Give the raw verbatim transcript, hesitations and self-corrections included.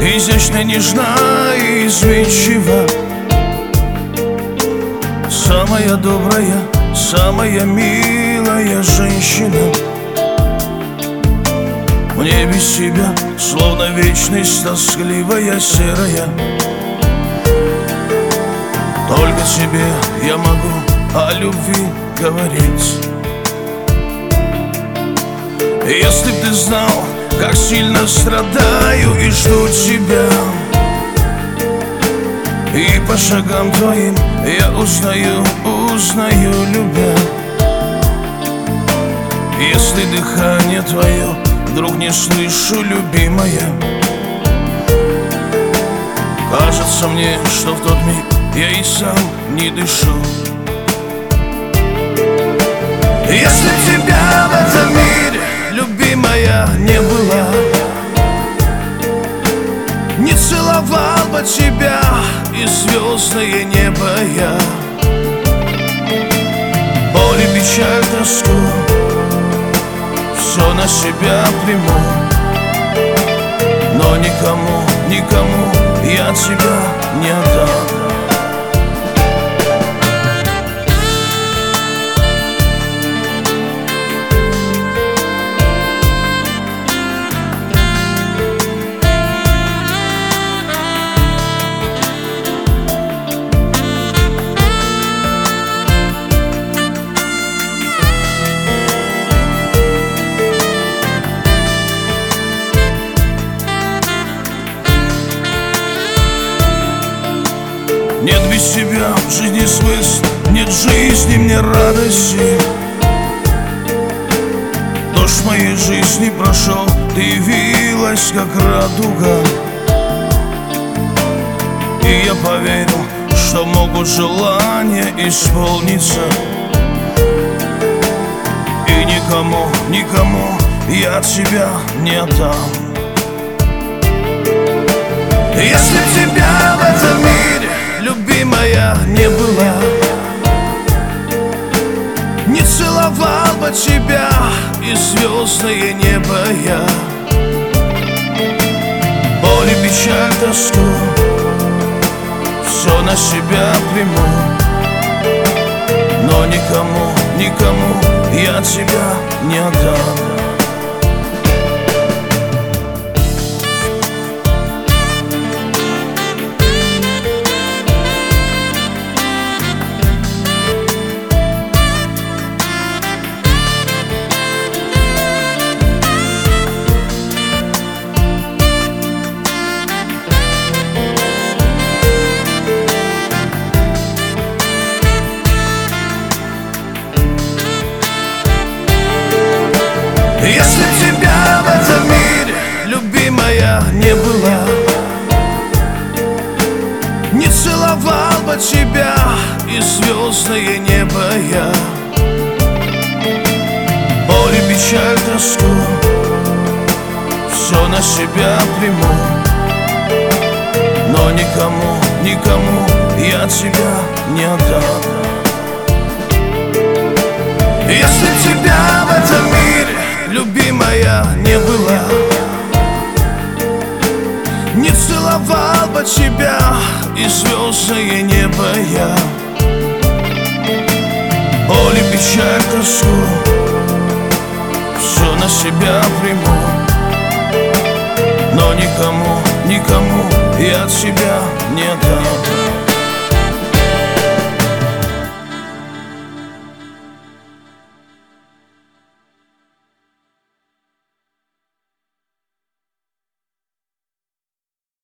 изящно, нежна и изменчива. Самая добрая, самая милая женщина. Мне без тебя словно вечность тоскливая, серая. Только тебе я могу о любви говорить. Если б ты знал, как сильно страдаю и жду тебя, и по шагам твоим я узнаю, узнаю, любя. Если дыхание твое вдруг не слышу, любимая, кажется мне, что в тот миг я и сам не дышу. Если б тебя в этом мире, любимая, не было, не целовал бы тебя и звездное небо я. Боль и печаль, тоску все на себя приму, но никому, никому я тебя не отдам. Нет без тебя в жизни смысла, нет жизни мне радости. Дождь моей жизни прошел, ты явилась как радуга. И я поверил, что могут желания исполниться. И никому, никому я тебя не отдам. Если тебя в этом мире, любимая, не было, не целовал бы тебя и звездное небо я. Боль и печаль, тоску все на себя приму, но никому, никому я тебя не отдам. Если б тебя в этом мире, любимая, не было, не целовал бы тебя и звездное небо я. Боль и печаль, тоску все на себя приму, но никому, никому я тебя не отдам. Если б тебя в этом мире, любимая, не было, не целовал бы тебя и звездное небо я. Боль и печаль, тоску все на себя приму, но никому, никому я тебя не отдам.